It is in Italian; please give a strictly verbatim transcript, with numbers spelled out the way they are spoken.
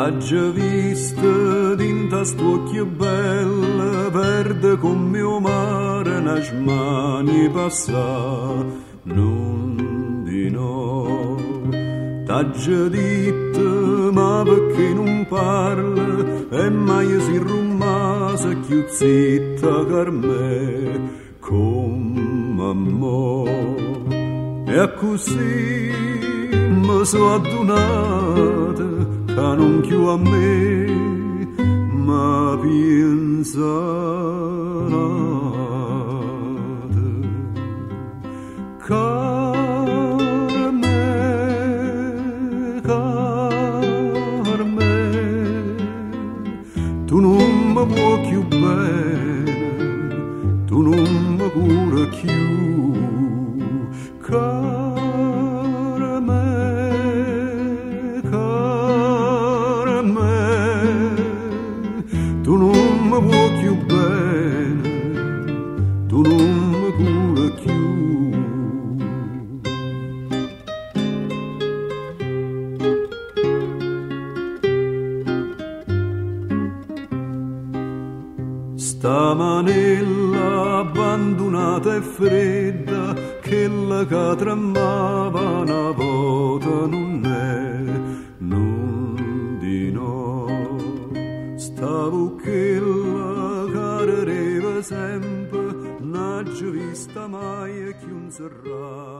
t'ha già vista dinta st'occhio bella, verde come mio mare, una smani passà, non di no. T'ha già detto, ma perché non parla, e mai si rumasa più zitta per me, come a mo. E così mi sono adunata, che non più a me, ma pensate. Carme, Carme, tu non mi vuoi più bene, tu non mi cura più. Carme, Carme, tu non mi vuoi più bene, tu non mi cura più. Sta manella abbandonata e fredda, quella che tremava una volta non è, non di no. Stavo quella che arriva sempre, non c'è vista mai e chi un serrato.